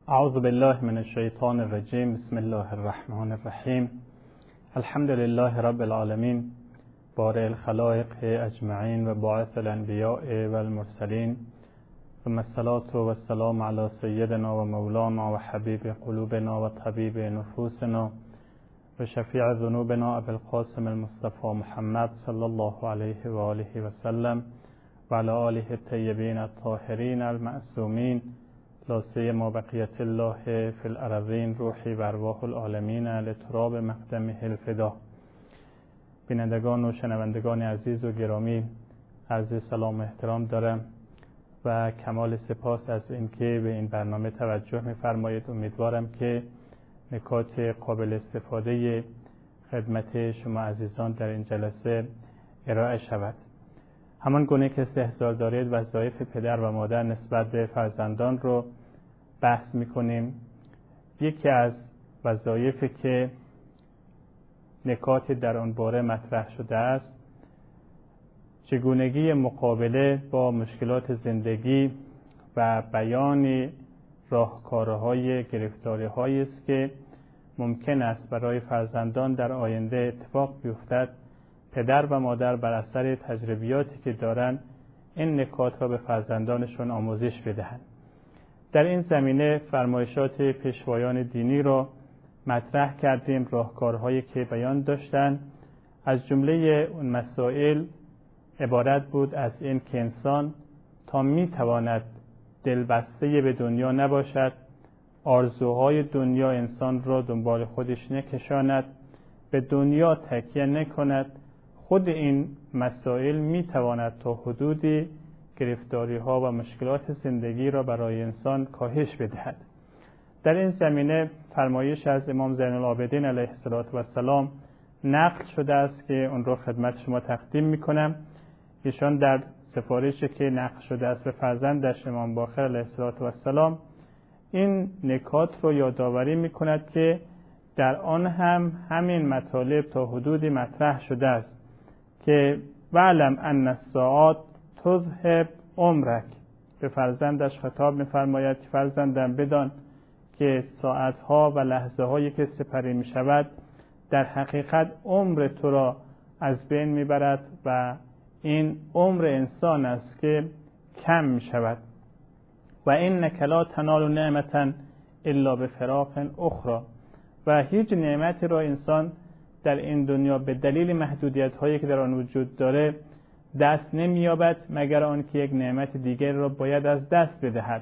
اعوذ بالله من الشیطان الرجیم. بسم الله الرحمن الرحیم. الحمد لله رب العالمین، بارئ الخلائق اجمعین و باعث الانبیاء و المرسلین، ثم الصلاة و السلام علی سیدنا و مولانا و حبیب قلوبنا و طبیب نفوسنا و شفیع ذنوبنا ابی القاسم المصطفى محمد صلی الله علیه و آله و سلم و علی آله الطیبین الطاهرین المعصومین، لا سیما بقیت الله فی الارضین، روحی و ارواح العالمین لتراب مقدمه الفدا. بینندگان و شنوندگان عزیز و گرامی، عرض سلام و احترام دارم و کمال سپاس از اینکه به این برنامه توجه می‌فرمایید. امیدوارم که نکات قابل استفاده خدمت شما عزیزان در این جلسه ارائه شود. همان گونه که استحضار دارید وظایف پدر و مادر نسبت به فرزندان رو بحث می‌کنیم. یکی از وظایفی که نکاتی در آن باره مطرح شده است، چگونگی مقابله با مشکلات زندگی و بیان راهکارهای گرفتاری‌هایی است که ممکن است برای فرزندان در آینده اتفاق بیفتد. پدر و مادر بر اثر تجربیاتی که دارند این نکات را به فرزندانشون آموزش بدهند. در این زمینه فرمایشات پیشوایان دینی را مطرح کردیم، راهکارهایی که بیان داشتند. از جمله اون مسائل عبارت بود از این که انسان تا میتواند دلبسته به دنیا نباشد، آرزوهای دنیا انسان را دنبال خودش نکشاند، به دنیا تکیه نکند، خود این مسائل میتواند تا حدودی گرفتاری ها و مشکلات زندگی را برای انسان کاهش بدهد. در این زمینه فرمایش از امام زین العابدین علیه السلام نقل شده است که اون رو خدمت شما تقدیم میکنم. ایشان در سفارشی که نقل شده است به فرزندش امام باقر علیه السلام این نکات رو یادآوری میکند که در آن هم همین مطالب تا حدودی مطرح شده است که وعلم ان الساعات تذهب عمرک. به فرزندش خطاب می‌فرماید که فرزندم بدان که ساعت‌ها و لحظه‌هایی که سپری می‌شود در حقیقت عمر تو را از بین می‌برد و این عمر انسان است که کم می‌شود. و انک لا تنال نعمة الا بفراق اخرى. و هیچ نعمتی را انسان در این دنیا به دلیل محدودیت‌هایی که در آن وجود داره دست نمی‌یابد مگر آنکه یک نعمت دیگر را باید از دست بدهد.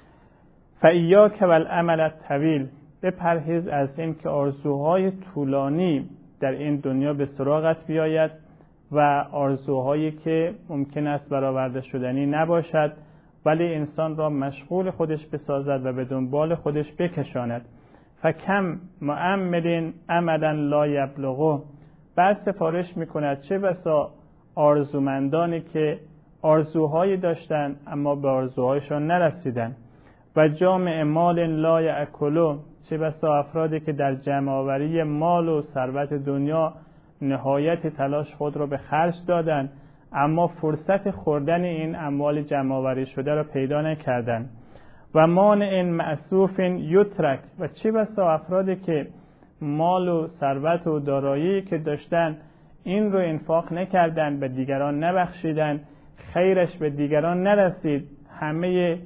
فایاک والامل الطویل. بپرهیز از این که آرزوهای طولانی در این دنیا به سراغت بیاید و آرزوهایی که ممکن است برآورده شدنی نباشد ولی انسان را مشغول خودش بسازد و به دنبال خودش بکشاند. فکم مؤمل املا لا یبلغه. بعد سفارش میکند چه بسا آرزومندانی که آرزوهایی داشتند اما به آرزوهایشان نرسیدند. و جامع مال لا یأکله. چه بسا افرادی که در جمع آوری مال و ثروت دنیا نهایت تلاش خود را به خرج دادند اما فرصت خوردن این اموال جمع آوری شده را پیدا نکردند. و مانع معصوف یترک. و چه بسا افرادی که مال و ثروت و دارایی که داشتن این رو انفاق نکردن، به دیگران نبخشیدن، خیرش به دیگران نرسید، همه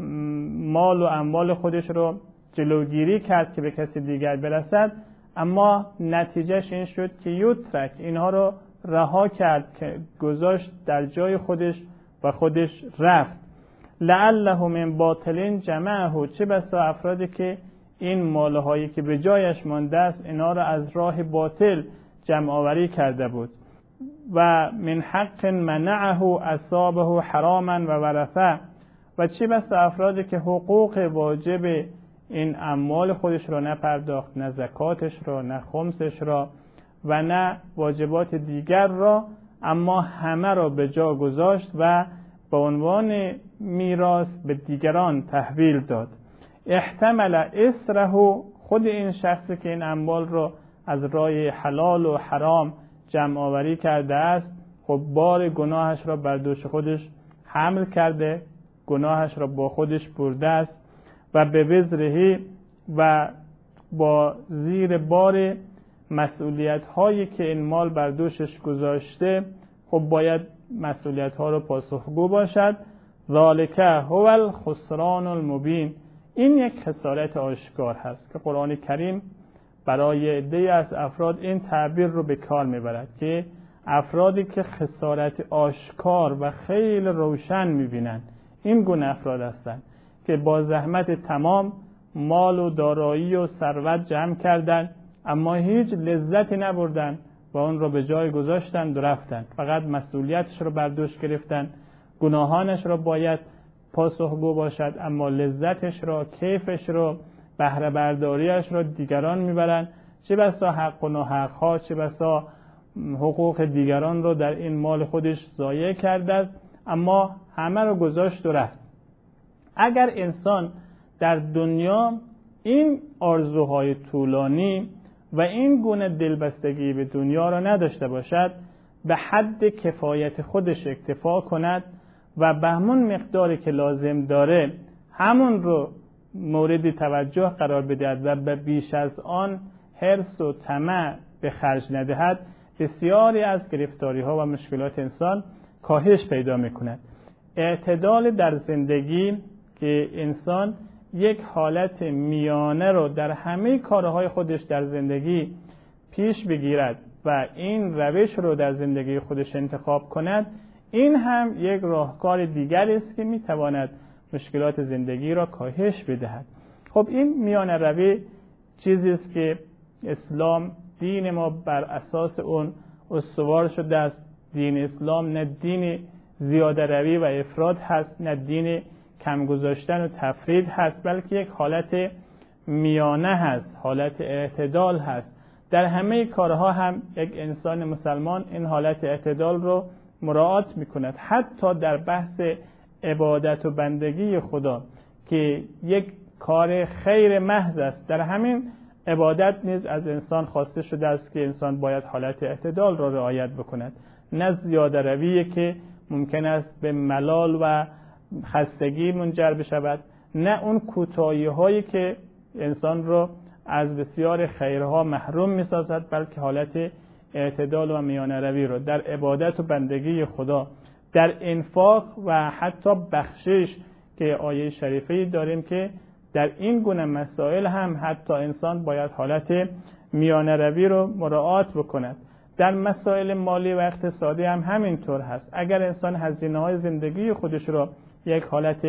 مال و اموال خودش رو جلوگیری کرد که به کسی دیگر برسد اما نتیجهش این شد که یترک، اینها رو رها کرد که گذاشت در جای خودش و خودش رفت. لعله من باطلین جمعه. چه بسا افرادی که این مالهایی که به جایش مانده است اینا را از راه باطل جمع آوری کرده بود. و من حق منعه اصابه حراما و ورثه. و چه بسا افرادی که حقوق واجب این اموال خودش را نپرداخت، نه زکاتش را، نه خمسش را و نه واجبات دیگر را، اما همه را به جا گذاشت و به عنوان میراث به دیگران تحویل داد. احتمل اسره. خود این شخصی که این اموال را از راه حلال و حرام جمع آوری کرده است خب بار گناهش را بر دوش خودش حمل کرده، گناهش را با خودش برده است. و به وزرهی و با زیر بار مسئولیت هایی که این مال بر دوشش گذاشته خب باید مسئولیت ها رو پاسخگو باشد. ذالک هو الخسران المبین، این یک خسارت آشکار هست که قرآن کریم برای عده‌ای از افراد این تعبیر رو به کار میبرد که افرادی که خسارت آشکار و خیلی روشن میبینن این گونه افراد هستند که با زحمت تمام مال و دارایی و ثروت جمع کردن اما هیچ لذتی نبردن و اون رو به جای گذاشتن و رفتن، فقط مسئولیتش رو بر دوش گرفتن، گناهانش رو باید پاسخگو باشد اما لذتش رو، کیفش رو، بهره برداریش رو دیگران میبرن. چه بسا حق و ناحق‌ها، چه بسا حقوق دیگران رو در این مال خودش ضایع کرده است اما همه رو گذاشت و رفت. اگر انسان در دنیا این آرزوهای طولانی و این گونه دلبستگی به دنیا را نداشته باشد، به حد کفایت خودش اکتفا کند و به همون مقداری که لازم داره همون رو مورد توجه قرار بدهد و به بیش از آن حرص و طمع به خرج ندهد، بسیاری از گرفتاری ها و مشکلات انسان کاهش پیدا میکند. اعتدال در زندگی که انسان یک حالت میانه رو در همه کارهای خودش در زندگی پیش بگیرد و این روش رو در زندگی خودش انتخاب کند، این هم یک راهکار دیگری است که میتواند مشکلات زندگی را کاهش بدهد. خب این میانه روی چیزی است که اسلام، دین ما بر اساس اون استوار شده است. دین اسلام نه دین زیاده روی و افراط هست، نه دین کم گذاشتن و تفرید هست، بلکه یک حالت میانه هست، حالت اعتدال هست. در همه کارها هم یک انسان مسلمان این حالت اعتدال رو مراعات میکند. حتی در بحث عبادت و بندگی خدا که یک کار خیر محض است، در همین عبادت نیز از انسان خواسته شده است که انسان باید حالت اعتدال را رعایت بکند، نه زیاده روی که ممکن است به ملال و خستگی منجر بشود، نه اون کوتاهی هایی که انسان رو از بسیار خیرها محروم می‌سازد، بلکه حالت اعتدال و میانه روی رو در عبادت و بندگی خدا، در انفاق و حتی بخشش که آیه شریفه‌ای داریم که در این گونه مسائل هم حتی انسان باید حالت میانه روی رو مراعات بکند. در مسائل مالی و اقتصادی هم همینطور هست. اگر انسان هزینه‌های زندگی خودش رو یک حالت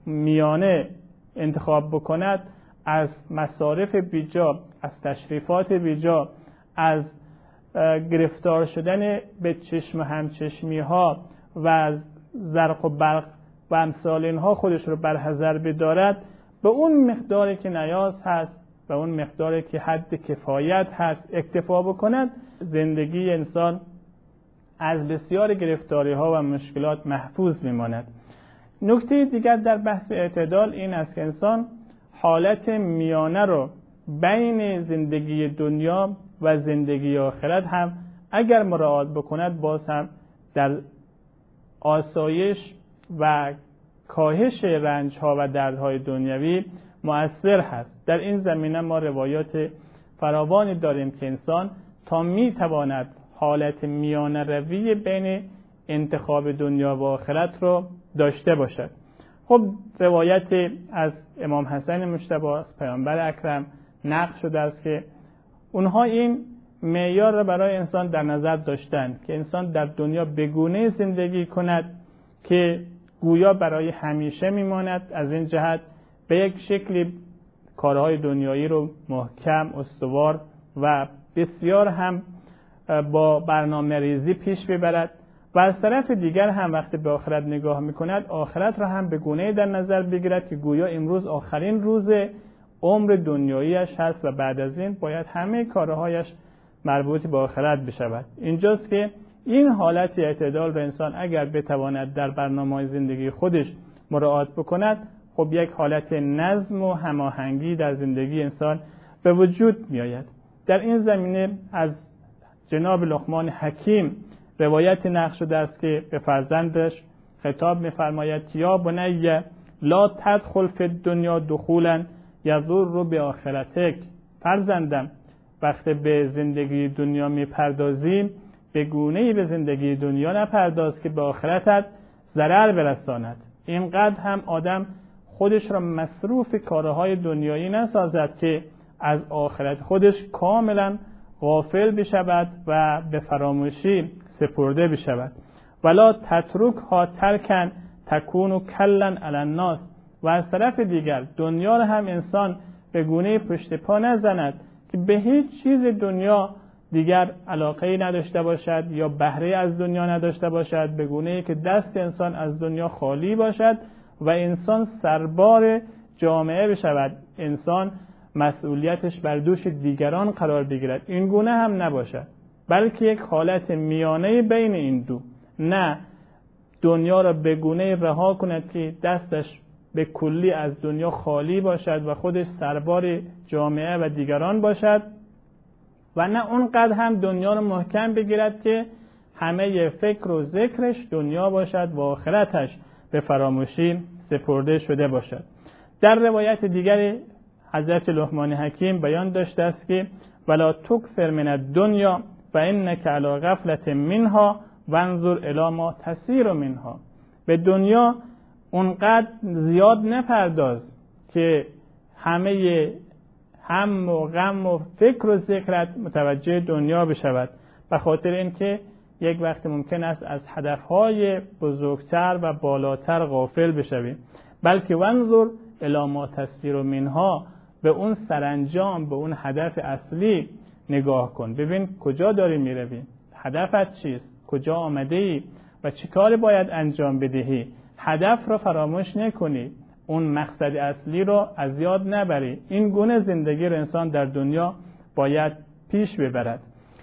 میانه انتخاب بکند، از مصارف بیجا، از تشریفات بیجا، از گرفتار شدن به چشم همچشمی ها و از زرق و برق و امثال اینها خودش رو برحذر بدارد، به اون مقداری که نیاز هست، به اون مقداری که حد کفایت هست اکتفا بکند، زندگی انسان از بسیار گرفتاری ها و مشکلات محفوظ میماند. نکته دیگر در بحث اعتدال این است که انسان حالت میانه رو بین زندگی دنیا و زندگی آخرت هم اگر مراعات بکند، باز هم در آسایش و کاهش رنج ها و دردهای دنیوی مؤثر هست. در این زمینه ما روایات فراوانی داریم که انسان تا می تواند حالت میانه روی بین انتخاب دنیا و آخرت رو داشته باشد. خب روایت از امام حسن مجتبی از پیامبر اکرم نقل شده است که اونها این معیار را برای انسان در نظر داشتند که انسان در دنیا به گونه زندگی کند که گویا برای همیشه میماند. از این جهت به یک شکلی کارهای دنیایی رو محکم، استوار و بسیار هم با برنامه ریزی پیش ببرد و از طرف دیگر هم وقتی به آخرت نگاه میکند، آخرت را هم به گونه‌ای در نظر بگیرد که گویا امروز آخرین روز عمر دنیاییش هست و بعد از این باید همه کارهایش مربوط به آخرت بشود. اینجاست که این حالت اعتدال را انسان اگر بتواند در برنامه‌های زندگی خودش مراعات بکند، خب یک حالت نظم و هماهنگی در زندگی انسان به وجود می آید. در این زمینه از جناب لقمان حکیم روایت نقل شده است که به فرزندش خطاب می فرماید یا بنی لا تدخل فی الدنیا دخولا یضر بآخرتک. فرزندم وقتی به زندگی دنیا میپردازیم به گونه‌ای به زندگی دنیا نپرداز که به آخرتت ضرر برساند. اینقدر هم آدم خودش را مصروف کارهای دنیایی نسازد که از آخرت خودش کاملا غافل بشود و به فراموشی سپرده بشود. ولا تترکها ترکن تکون کلا علی الناس. و از طرف دیگر دنیا را هم انسان به گونه پشت پا نزند که به هیچ چیز دنیا دیگر علاقه‌ای نداشته باشد یا بهره از دنیا نداشته باشد، به گونه‌ای که دست انسان از دنیا خالی باشد و انسان سربار جامعه بشود، انسان مسئولیتش بر دوش دیگران قرار بگیرد. این گونه هم نباشد، بلکه یک حالت میانه بین این دو. نه دنیا را به گونه رها کند که دستش به کلی از دنیا خالی باشد و خودش سربار جامعه و دیگران باشد، و نه اونقدر هم دنیا را محکم بگیرد که همه فکر و ذکرش دنیا باشد و آخرتش به فراموشی سپرده شده باشد. در روایت دیگر حضرت لقمان حکیم بیان داشته است که ولا تکثر من الدنیا فانک علی غفلة منها وانظر الی ما تسیر منها. به دنیا اونقدر زیاد نپرداز که همه هم و غم و فکر و ذکرت متوجه دنیا بشود، به خاطر اینکه یک وقت ممکن است از هدفهای بزرگتر و بالاتر غافل بشویم. بلکه وانظر الی ما تسیر منها، به اون سرانجام، به اون هدف اصلی نگاه کن. ببین کجا داری میروی، هدفت چیست، کجا آمده ای و چه کاری باید انجام بدهی. هدف را فراموش نکنی، اون مقصد اصلی را از یاد نبری. این گونه زندگی را انسان در دنیا باید پیش ببرد.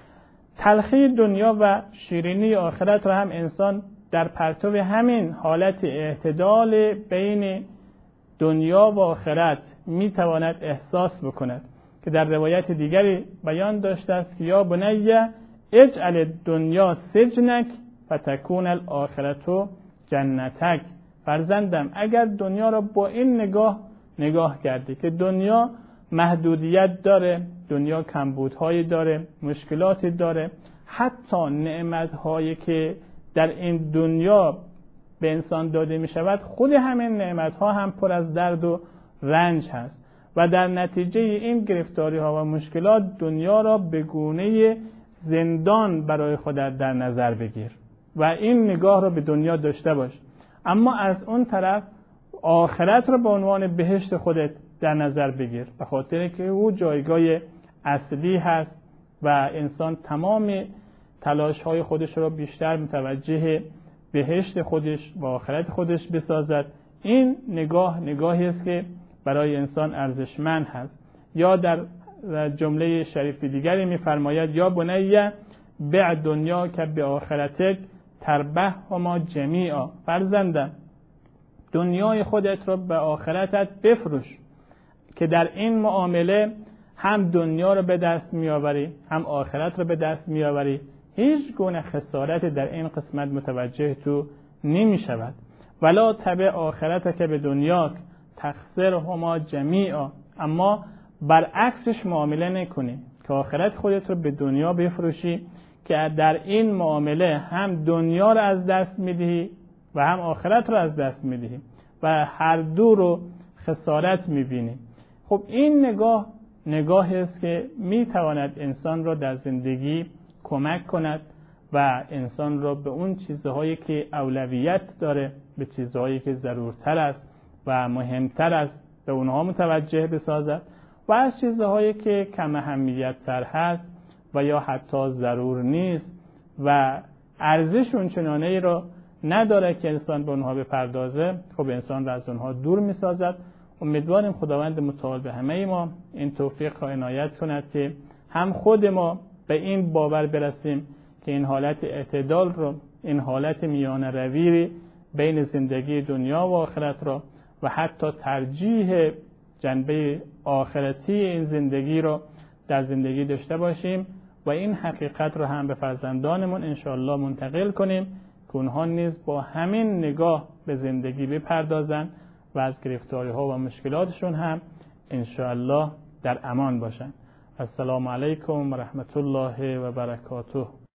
تلخی دنیا و شیرینی آخرت را هم انسان در پرتو همین حالت اعتدال بین دنیا و آخرت میتواند احساس بکند که در روایت دیگری بیان داشته است که یا بنی اجعل الدنیا سجنک فتکون الاخرة جنتک. فرزندم اگر دنیا را با این نگاه کردی که دنیا محدودیت داره، دنیا کمبودهایی داره، مشکلاتی داره، حتی نعمتهایی که در این دنیا به انسان داده می شود خود همین نعمتها هم پر از درد و رنج هست و در نتیجه این گرفتاری ها و مشکلات دنیا را به گونه زندان برای خودت در نظر بگیر و این نگاه را به دنیا داشته باش. اما از اون طرف آخرت را به عنوان بهشت خودت در نظر بگیر، به خاطر که او جایگاه اصلی هست و انسان تمام تلاش های خودش را بیشتر متوجه بهشت خودش و آخرت خودش بسازد. این نگاهی است که برای انسان ارزشمند هست. یا در جمله شریف دیگری می‌فرماید یا بنی بع دنیا که به آخرتک تربح هما جمیعا. فرزندم دنیای خودت را به آخرتت بفروش که در این معامله هم دنیا را به دست میآوری هم آخرت را به دست میآوری. هیچ گونه خسارت در این قسمت متوجه تو نمی شود. ولا تبع آخرت که به دنیا تخسر هما جمیعا. اما برعکسش معامله نکنی که آخرت خودت رو به دنیا بفروشی که در این معامله هم دنیا رو از دست میدهی و هم آخرت رو از دست میدهی و هر دو رو خسارت میبینی. خب این نگاهی است که میتواند انسان را در زندگی کمک کند و انسان را به اون چیزهایی که اولویت داره، به چیزهایی که ضرورتر است و مهمتر است به اونها متوجه بسازد و از چیزهایی که کم اهمیت تر هست و یا حتی ضرور نیست و ارزش اونچنانه را نداره که انسان به اونها بپردازه، خب انسان را از اونها دور میسازد. امیدواریم خداوند متعال به همه ما این توفیق را عنایت کند که هم خود ما به این باور برسیم که این حالت اعتدال رو، این حالت میانه روی بین زندگی دنیا و آخرت را و حتی ترجیح جنبه آخرتی این زندگی را در زندگی داشته باشیم و این حقیقت را هم به فرزندانمون انشاءالله منتقل کنیم که اونها نیز با همین نگاه به زندگی بپردازند و از گرفتاری ها و مشکلاتشون هم انشاءالله در امان باشن. السلام علیکم و رحمت الله و برکاته.